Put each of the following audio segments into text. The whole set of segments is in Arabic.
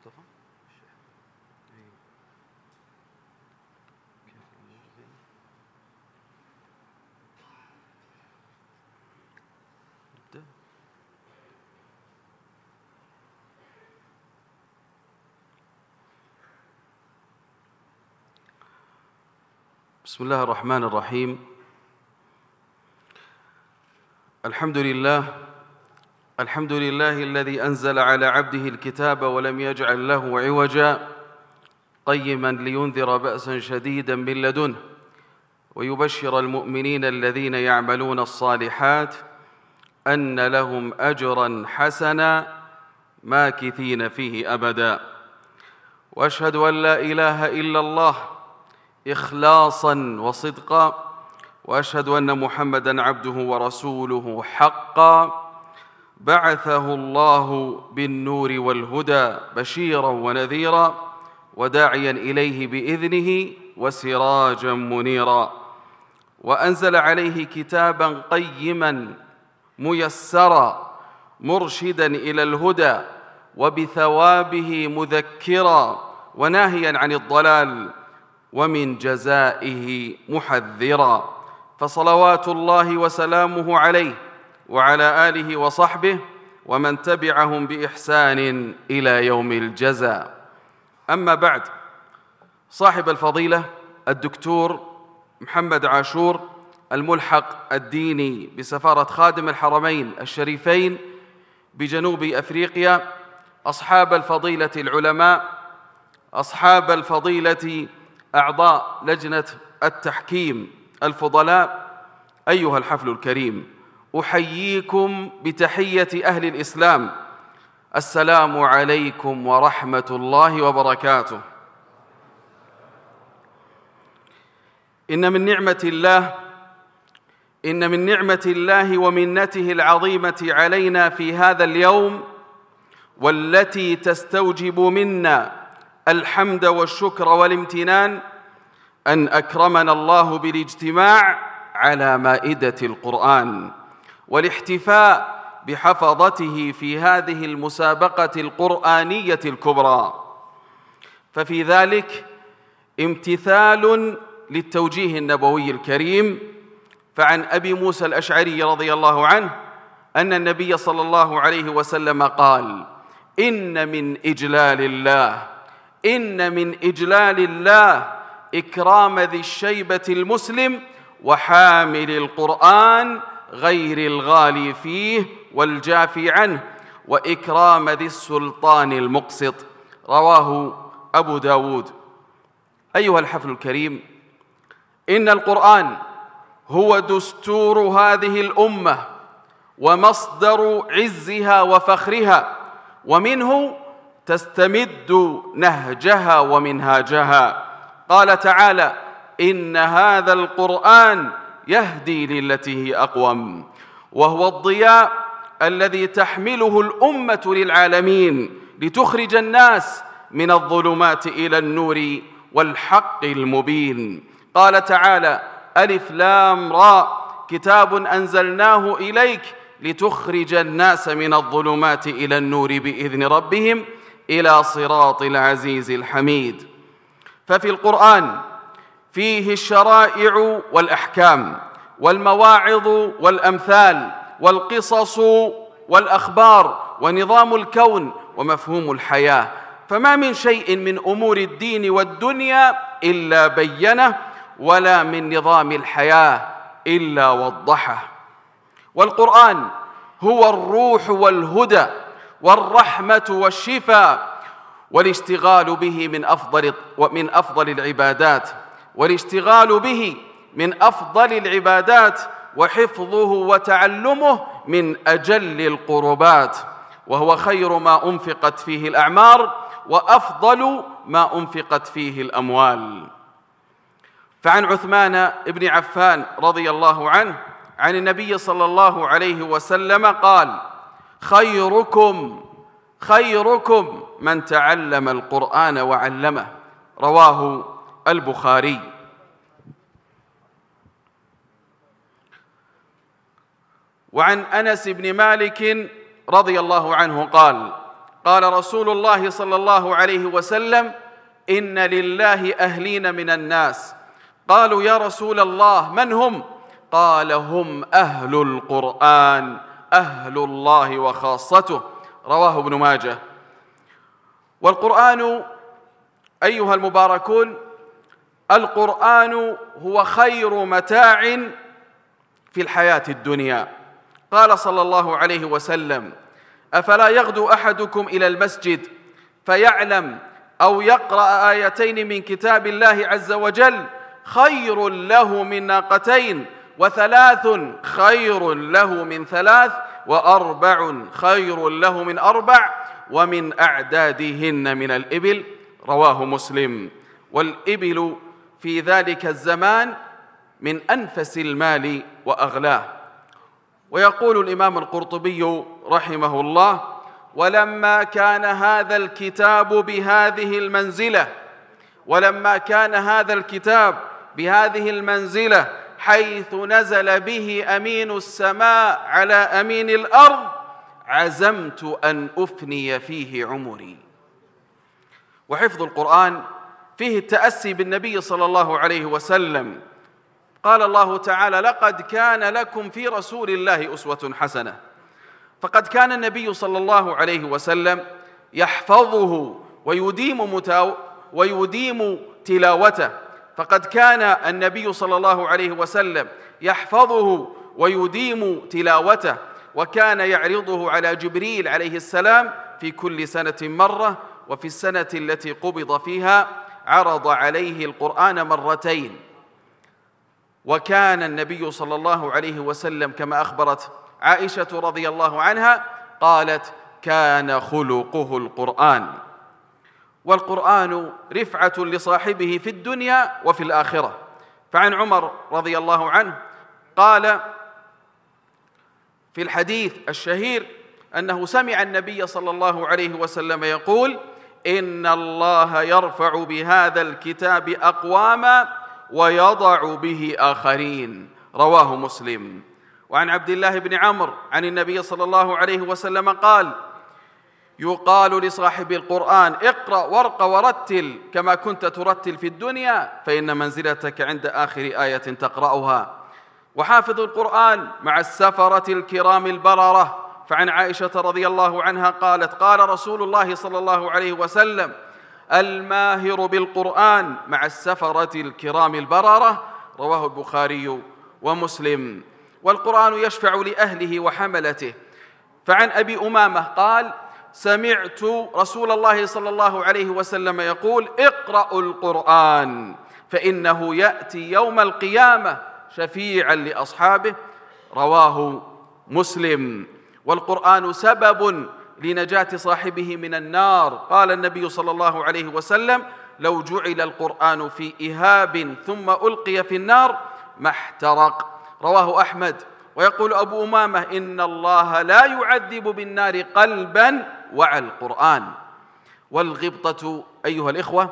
مصطفى نبدأ. بسم الله الرحمن الرحيم. الحمد لله الذي أنزل على عبده الكتاب ولم يجعل له عوجا قيما لينذر بأسا شديدا من لدنه ويبشر المؤمنين الذين يعملون الصالحات أن لهم أجرا حسنا ماكثين فيه أبدا. وأشهد أن لا إله إلا الله إخلاصا وصدقا، وأشهد أن محمدًا عبده ورسوله حقا، بعثه الله بالنور والهدى بشيرا ونذيرا وداعيا إليه بإذنه وسراجا منيرا، وأنزل عليه كتابا قيما ميسرا مرشدا إلى الهدى وبثوابه مذكرا وناهيا عن الضلال ومن جزائه محذرا. فصلوات الله وسلامه عليه وعلى آله وصحبه ومن تبعهم بإحسان إلى يوم الجزاء. أما بعد، صاحب الفضيلة الدكتور محمد عاشور الملحق الديني بسفارة خادم الحرمين الشريفين بجنوب أفريقيا، أصحاب الفضيلة العلماء، أصحاب الفضيلة أعضاء لجنة التحكيم الفضلاء، أيها الحفل الكريم، أحييكم بتحية أهل الإسلام، السلام عليكم ورحمة الله وبركاته. إن من نعمة الله ومنته العظيمة علينا في هذا اليوم، والتي تستوجب منا الحمد والشكر والامتنان، أن أكرمنا الله بالاجتماع على مائدة القرآن والاحتفاء بحفظته في هذه المسابقة القرآنية الكبرى. ففي ذلك امتثال للتوجيه النبوي الكريم. فعن أبي موسى الأشعري رضي الله عنه أن النبي صلى الله عليه وسلم قال: إن من إجلال الله إكرام ذي الشيبة المسلم وحامل القرآن غير الغالي فيه والجافي عنه، وإكرام ذي السلطان المقسط. رواه أبو داود. أيها الحفل الكريم، إن القرآن هو دستور هذه الأمة ومصدر عزها وفخرها، ومنه تستمد نهجها ومنهاجها. قال تعالى: إن هذا القرآن يهدي للتي هي أقوم، وهو الضياء الذي تحمله الأمة للعالمين لتخرج الناس من الظلمات إلى النور والحق المبين. قال تعالى: ألف لام راء، كتاب أنزلناه إليك لتخرج الناس من الظلمات إلى النور بإذن ربهم إلى صراط العزيز الحميد. ففي القرآن فيه الشرائع والأحكام والمواعظ والأمثال والقصص والأخبار ونظام الكون ومفهوم الحياة، فما من شيء من أمور الدين والدنيا إلا بينه، ولا من نظام الحياة إلا وضحه. والقرآن هو الروح والهدى والرحمة والشفاء، والاشتغال به من أفضل العبادات، وحفظه وتعلمه من أجل القربات، وهو خير ما أنفقت فيه الأعمار وأفضل ما أنفقت فيه الأموال. فعن عثمان بن عفان رضي الله عنه عن النبي صلى الله عليه وسلم قال: خيركم من تعلم القرآن وعلمه. رواه البخاري. وعن أنس بن مالك رضي الله عنه قال: قال رسول الله صلى الله عليه وسلم: إن لله أهلين من الناس. قالوا: يا رسول الله من هم؟ قال: هم أهل القرآن، أهل الله وخاصته. رواه ابن ماجه. والقرآن أيها المباركون، القرآن هو خير متاع في الحياة الدنيا. قال صلى الله عليه وسلم: أفلا يغدو أحدكم إلى المسجد فيعلم أو يقرأ آيتين من كتاب الله عز وجل خير له من ناقتين، وثلاث خير له من ثلاث، وأربع خير له من أربع، ومن أعدادهن من الإبل. رواه مسلم. والإبل في ذلك الزمان من أنفس المال وأغلاه. ويقول الإمام القرطبي رحمه الله: ولما كان هذا الكتاب بهذه المنزلة حيث نزل به أمين السماء على أمين الأرض، عزمت أن أفني فيه عمري. وحفظ القرآن فيه التأسي بالنبي صلى الله عليه وسلم. قال الله تعالى: لقد كان لكم في رسول الله أسوة حسنة. فقد كان النبي صلى الله عليه وسلم يحفظه ويديم تلاوته. فقد كان النبي صلى الله عليه وسلم يحفظه ويديم تلاوته، وكان يعرضه على جبريل عليه السلام في كل سنة مرة، وفي السنة التي قبض فيها عرض عليه القرآن مرتين. وكان النبي صلى الله عليه وسلم كما أخبرت عائشة رضي الله عنها قالت: كان خلقه القرآن. والقرآن رفعة لصاحبه في الدنيا وفي الآخرة. فعن عمر رضي الله عنه قال في الحديث الشهير أنه سمع النبي صلى الله عليه وسلم يقول: إن الله يرفع بهذا الكتاب أقواما ويضع به آخرين. رواه مسلم. وعن عبد الله بن عمرو عن النبي صلى الله عليه وسلم قال: يقال لصاحب القرآن: اقرأ وارق ورتل كما كنت ترتل في الدنيا، فإن منزلتك عند آخر آية تقرأها. وحافظ القرآن مع السفرة الكرام البررة. فعن عائشة رضي الله عنها قالت: قال رسول الله صلى الله عليه وسلم: الماهر بالقرآن مع السفرة الكرام البررة. رواه البخاري ومسلم. والقرآن يشفع لأهله وحملته. فعن أبي أمامة قال: سمعت رسول الله صلى الله عليه وسلم يقول: اقرأوا القرآن فإنه يأتي يوم القيامة شفيعا لأصحابه. رواه مسلم. والقرآن سبب لنجاة صاحبه من النار. قال النبي صلى الله عليه وسلم: لو جعل القرآن في إهاب ثم ألقي في النار ما احترق. رواه أحمد. ويقول أبو أمامة: إن الله لا يعذب بالنار قلبا وعى القرآن. والغبطة أيها الإخوة،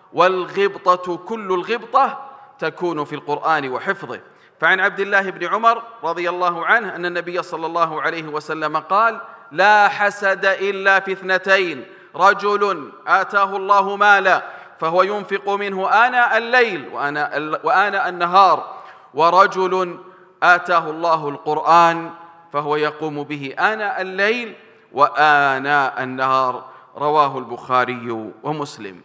والغبطة كل الغبطة تكون في القرآن وحفظه. فعن عبد الله بن عمر رضي الله عنه أن النبي صلى الله عليه وسلم قال: لا حسد إلا في اثنتين: رجل آتاه الله مالا فهو ينفق منه آناء الليل وآناء النهار، ورجل آتاه الله القرآن فهو يقوم به آناء الليل وآناء النهار. رواه البخاري ومسلم.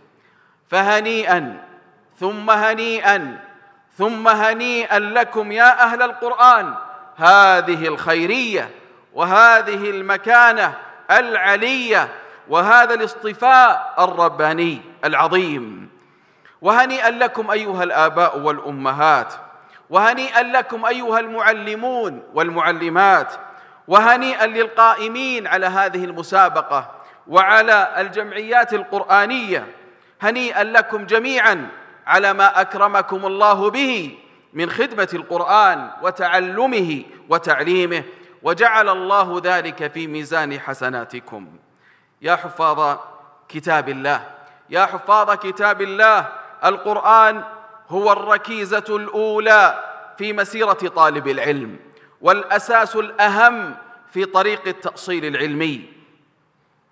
فهنيئا ثم هنيئا ثم هنيئا لكم يا أهل القرآن هذه الخيرية وهذه المكانة العلية وهذا الاصطفاء الرباني العظيم. وهنيئا لكم أيها الآباء والأمهات، وهنيئا لكم أيها المعلمون والمعلمات، وهنيئا للقائمين على هذه المسابقة وعلى الجمعيات القرآنية. هنيئا لكم جميعا على ما أكرمكم الله به من خدمة القرآن وتعلمه وتعليمه، وجعل الله ذلك في ميزان حسناتكم. يا حفاظ كتاب الله، يا حفاظ كتاب الله، القرآن هو الركيزة الأولى في مسيرة طالب العلم والأساس الأهم في طريق التأصيل العلمي.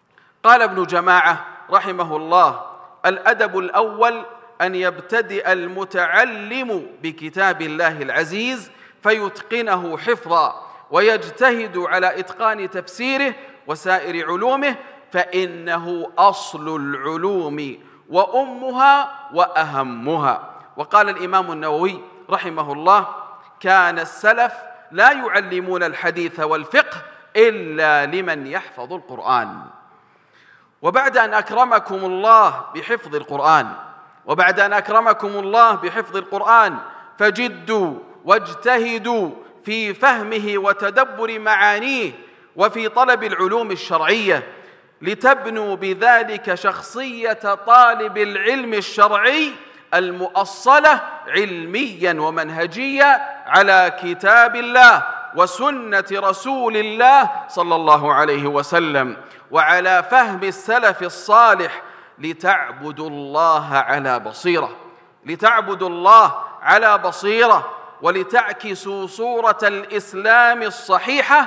قال ابن جماعة رحمه الله: الأدب الأول أن يبتدئ المتعلم بكتاب الله العزيز فيتقنه حفظا ويجتهد على إتقان تفسيره وسائر علومه، فإنه أصل العلوم وأمها وأهمها. وقال الإمام النووي رحمه الله: كان السلف لا يعلمون الحديث والفقه إلا لمن يحفظ القرآن. وبعد أن أكرمكم الله بحفظ القرآن، وبعد أن أكرمكم الله بحفظ القرآن، فجدوا واجتهدوا في فهمه وتدبر معانيه وفي طلب العلوم الشرعية، لتبنوا بذلك شخصية طالب العلم الشرعي المؤصلة علميا ومنهجيا على كتاب الله وسنة رسول الله صلى الله عليه وسلم، وعلى فهم السلف الصالح، لتعبدوا الله على بصيرة، لتعبدوا الله على بصيرة، ولتعكسوا صورة الإسلام الصحيحة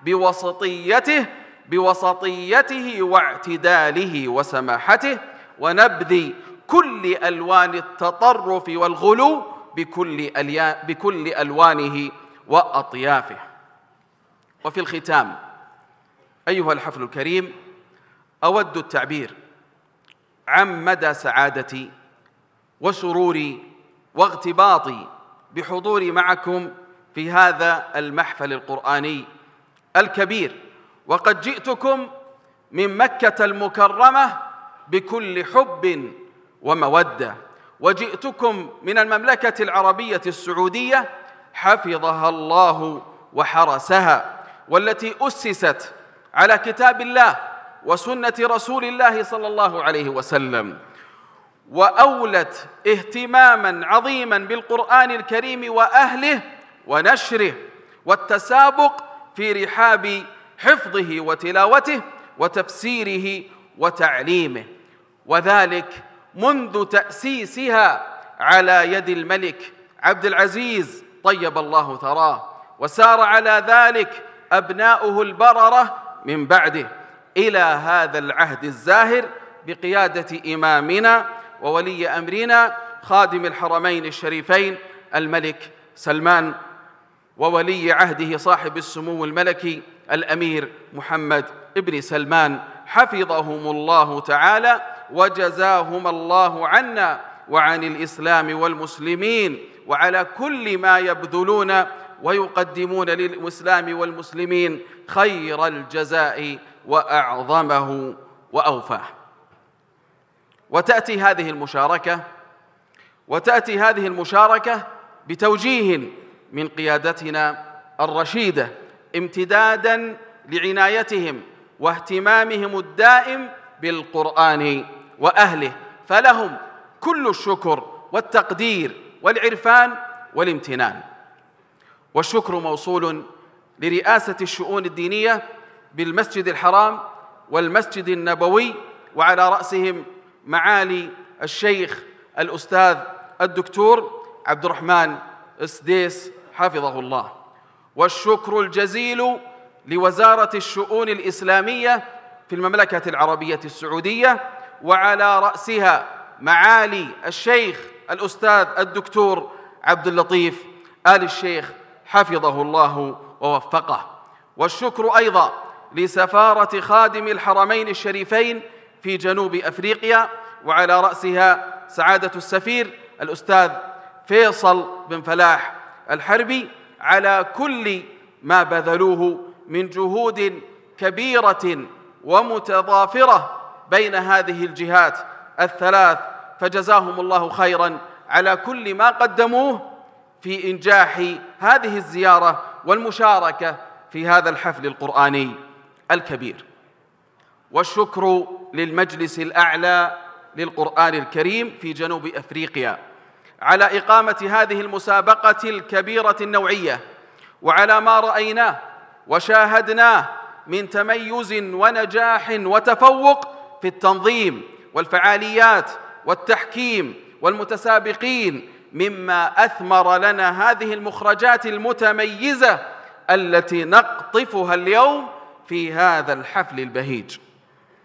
بوسطيته واعتداله وسماحته، ونبذ كل ألوان التطرف والغلو بكل ألوانه وأطيافه. وفي الختام أيها الحفل الكريم، أود التعبير عن مدى سعادتي وسروري واغتباطي بحضوري معكم في هذا المحفل القرآني الكبير، وقد جئتكم من مكة المكرمة بكل حب ومودة، وجئتكم من المملكة العربية السعودية حفظها الله وحرسها، والتي أسست على كتاب الله وسنة رسول الله صلى الله عليه وسلم، وأولت اهتماماً عظيماً بالقرآن الكريم وأهله ونشره والتسابق في رحاب حفظه وتلاوته وتفسيره وتعليمه، وذلك منذ تأسيسها على يد الملك عبد العزيز طيب الله ثراه، وسار على ذلك أبناؤه البررة من بعده إلى هذا العهد الزاهر بقيادة إمامنا وولي أمرنا خادم الحرمين الشريفين الملك سلمان، وولي عهده صاحب السمو الملكي الأمير محمد ابن سلمان، حفظهم الله تعالى وجزاهم الله عنا وعن الإسلام والمسلمين، وعلى كل ما يبذلون ويقدمون للإسلام والمسلمين خير الجزاء وأعظمه وأوفاه. وتأتي هذه المشاركة بتوجيه من قيادتنا الرشيدة، امتدادا لعنايتهم واهتمامهم الدائم بالقرآن وأهله، فلهم كل الشكر والتقدير والعرفان والامتنان. والشكر موصول لرئاسة الشؤون الدينية بالمسجد الحرام والمسجد النبوي، وعلى رأسهم معالي الشيخ الأستاذ الدكتور عبد الرحمن السديس حفظه الله. والشكر الجزيل لوزارة الشؤون الإسلامية في المملكة العربية السعودية، وعلى رأسها معالي الشيخ الأستاذ الدكتور عبد اللطيف آل الشيخ حفظه الله ووفقه. والشكر أيضا لسفارة خادم الحرمين الشريفين في جنوب أفريقيا، وعلى رأسها سعادة السفير الأستاذ فيصل بن فلاح الحربي، على كل ما بذلوه من جهود كبيرة ومتضافرة بين هذه الجهات الثلاث، فجزاهم الله خيراً على كل ما قدموه في إنجاح هذه الزيارة والمشاركة في هذا الحفل القرآني الكبير. والشكر للمجلس الأعلى للقرآن الكريم في جنوب أفريقيا على إقامة هذه المسابقة الكبيرة النوعية، وعلى ما رأيناه وشاهدناه من تميز ونجاح وتفوق في التنظيم والفعاليات والتحكيم والمتسابقين، مما أثمر لنا هذه المخرجات المتميزة التي نقطفها اليوم في هذا الحفل البهيج.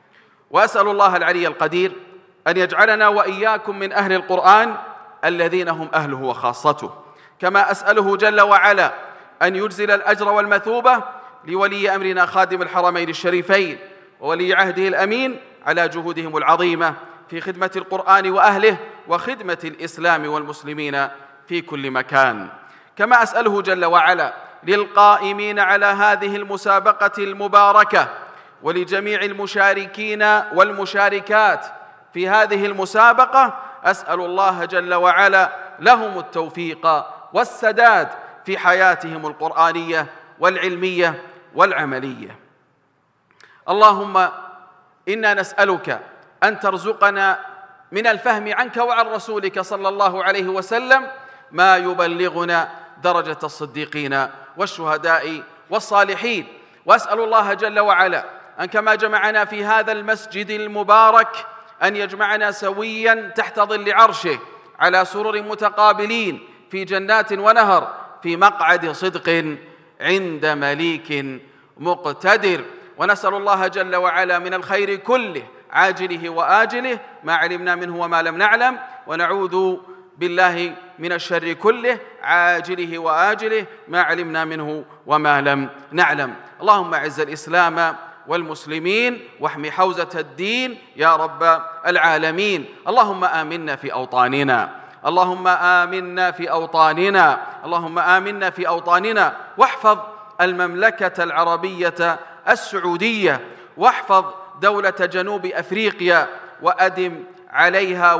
وأسأل الله العلي القدير أن يجعلنا وإياكم من أهل القرآن الذين هم أهله وخاصته، كما أسأله جل وعلا أن يجزل الأجر والمثوبة لولي أمرنا خادم الحرمين الشريفين وولي عهده الأمين على جهودهم العظيمة في خدمة القرآن وأهله وخدمة الإسلام والمسلمين في كل مكان. كما أسأله جل وعلا للقائمين على هذه المسابقة المباركة ولجميع المشاركين والمشاركات في هذه المسابقة، أسأل الله جل وعلا لهم التوفيق والسداد في حياتهم القرآنية والعلمية والعملية. اللهم إنا نسألك أن ترزقنا من الفهم عنك وعن رسولك صلى الله عليه وسلم ما يبلغنا درجة الصديقين والشهداء والصالحين. وأسأل الله جل وعلا أن كما جمعنا في هذا المسجد المبارك أن يجمعنا سويا تحت ظل عرشه على سرر متقابلين في جنات ونهر في مقعد صدق عند مليك مقتدر. ونسأل الله جل وعلا من الخير كله عاجله وآجله ما علمنا منه وما لم نعلم، ونعوذ بالله من الشر كله عاجله وآجله ما علمنا منه وما لم نعلم. اللهم أعز الإسلام والمسلمين واحم حوزة الدين يا رب العالمين. اللهم آمنا في أوطاننا، اللهم آمنا في أوطاننا، اللهم آمنا في أوطاننا، واحفظ المملكة العربية السعودية، واحفظ دولة جنوب أفريقيا، وأدم عليها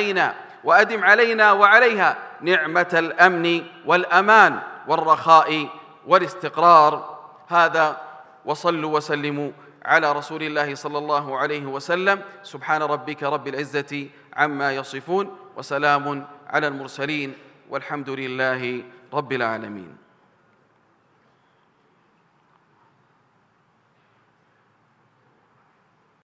وعليها نعمة الأمن والأمان والرخاء والاستقرار. هذا، وصلوا وسلموا على رسول الله صلى الله عليه وسلم. سبحان ربك رب العزة عما يصفون، وسلام على المرسلين، والحمد لله رب العالمين.